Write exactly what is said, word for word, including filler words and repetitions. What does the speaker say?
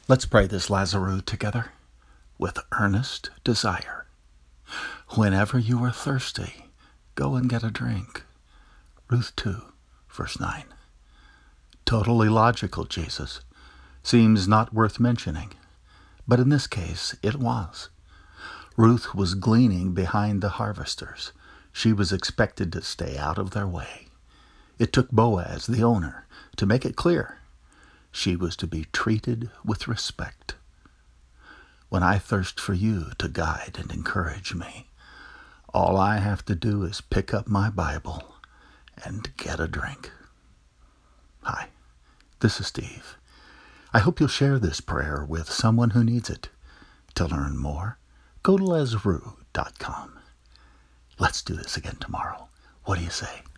Let's pray this Lazarus together with earnest desire. Whenever you are thirsty, go and get a drink. Ruth two, verse nine. Totally logical, Jesus. Seems not worth mentioning. But in this case, it was. Ruth was gleaning behind the harvesters. She was expected to stay out of their way. It took Boaz, the owner, to make it clear. She was to be treated with respect. When I thirst for you to guide and encourage me, all I have to do is pick up my Bible and get a drink. Hi, this is Steve. I hope you'll share this prayer with someone who needs it. To learn more, go to lazarus dot com. Let's do this again tomorrow. What do you say?